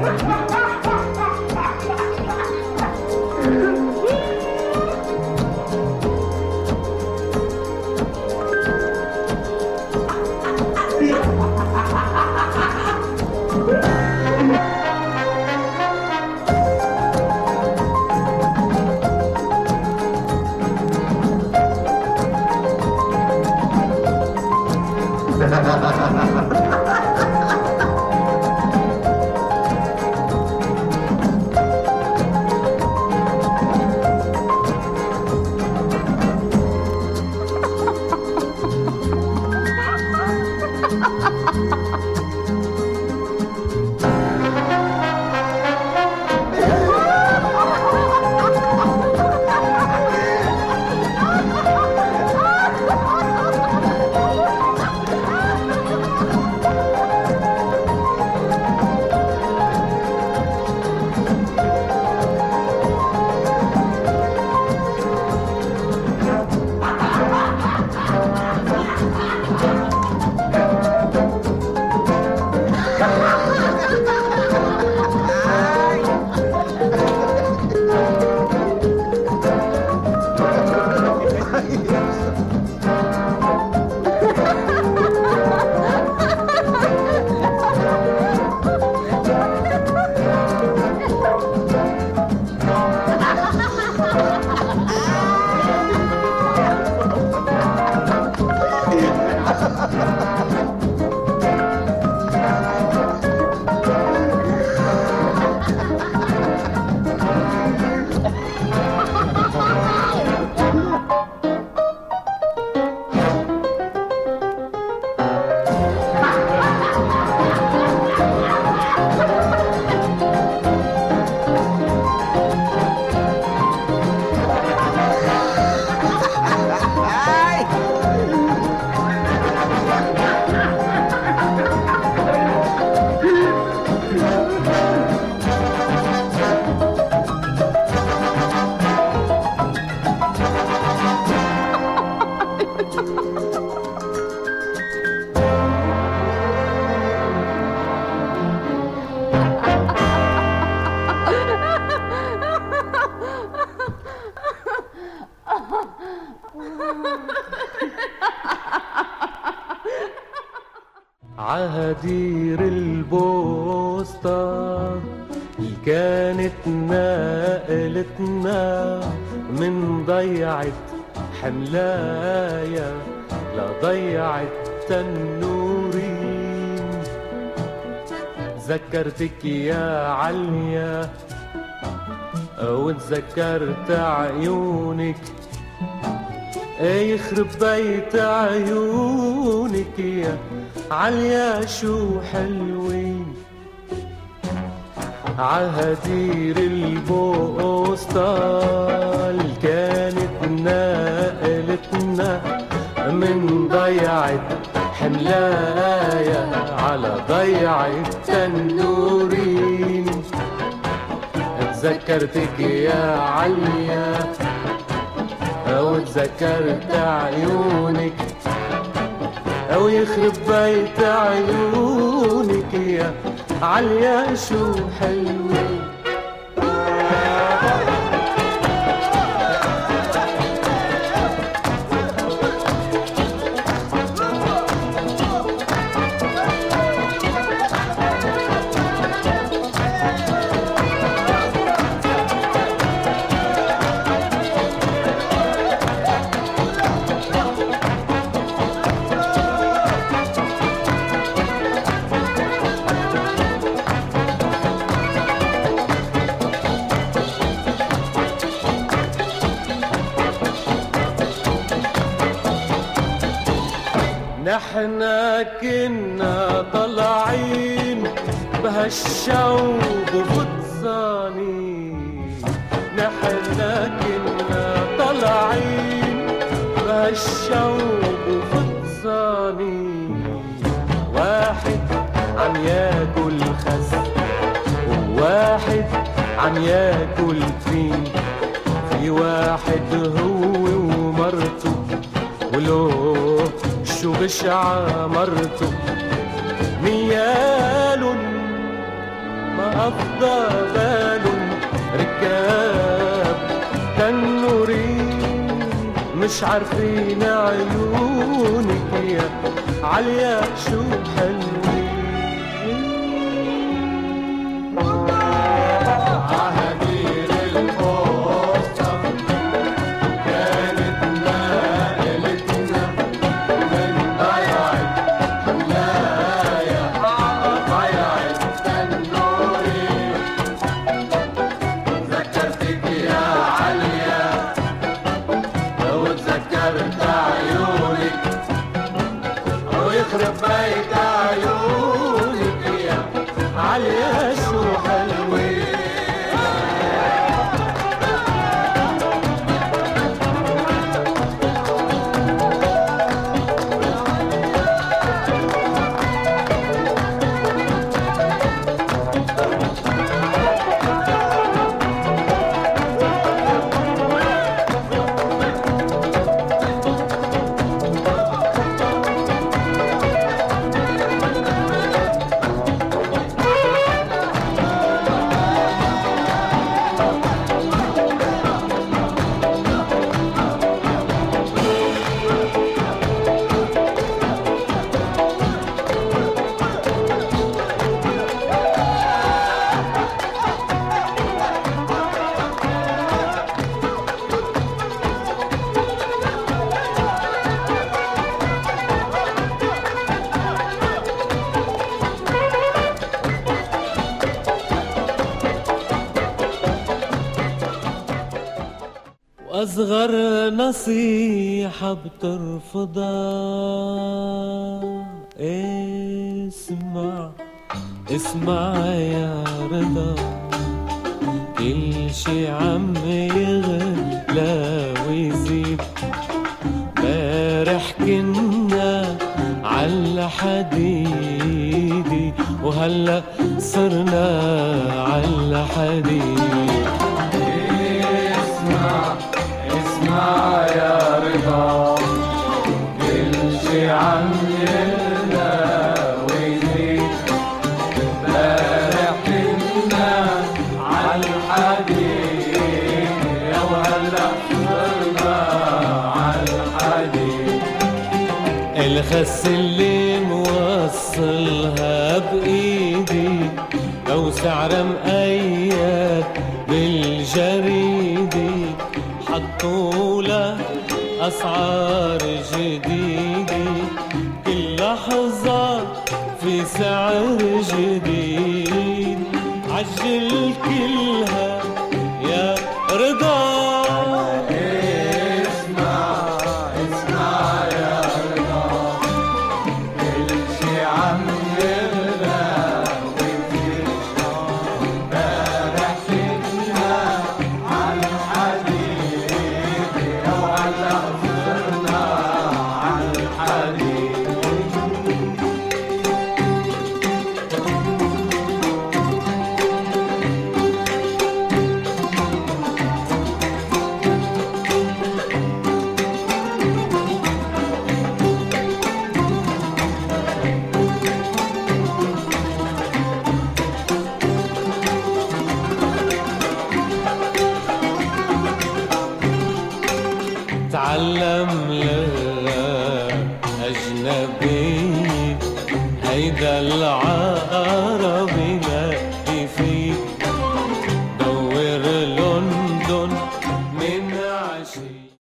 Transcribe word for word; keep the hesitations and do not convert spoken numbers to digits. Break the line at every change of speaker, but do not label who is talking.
عهدير البوسطة كانت نقلتنا من ضيعة حملايا لضيعة تنورين. ذكرتك يا عليا وتذكرت عيونك، يخرب بيت عيونك يا عليا شو حلوين. عهدير البوسطة كانت نقلتنا من ضيعة حملايا على ضيعة تنورين. تذكرتك يا عليا وتذكرت عيونك، أو يخرب بيت عيونك يا عليا شو حلوين. نحنا كنا طلعين بهالشوق وفطسانين، نحنا كنا طلعين بهالشوق وفطسانين. واحد عم ياكل خس وواحد عم ياكل فين، في واحد هو ومرته ولو شو بشعة مرته، نيالن ما أفضى بال ركاب تنورين مش عارفين عيونك يا عليا شو حلوين. أصغر نصيحة بترفضها اسمع اسمع يا رضا، كل شي عم يغلى ويزيد. بارح كنا عالحديدي وهلأ صرنا عالحديد. اسمع اسمع يا رضا، كل شي عم يغلى ويزيد. بارح كنا عالحديد وهلأ صرنا عالحديد. الخس اللي موصلها بإيدي لو سعر مقيد بالجريدي، حطوا له أسعار جديدة، كل لحظة في سعر جديد. عجل كلها يا رضا. اسمع اسمع يا رضا، كل شي عم يغلى ويزيد. بارح كنا عالحديد وهلأ صرنا عالحديد. تعلم للأجنبي هيدا العالم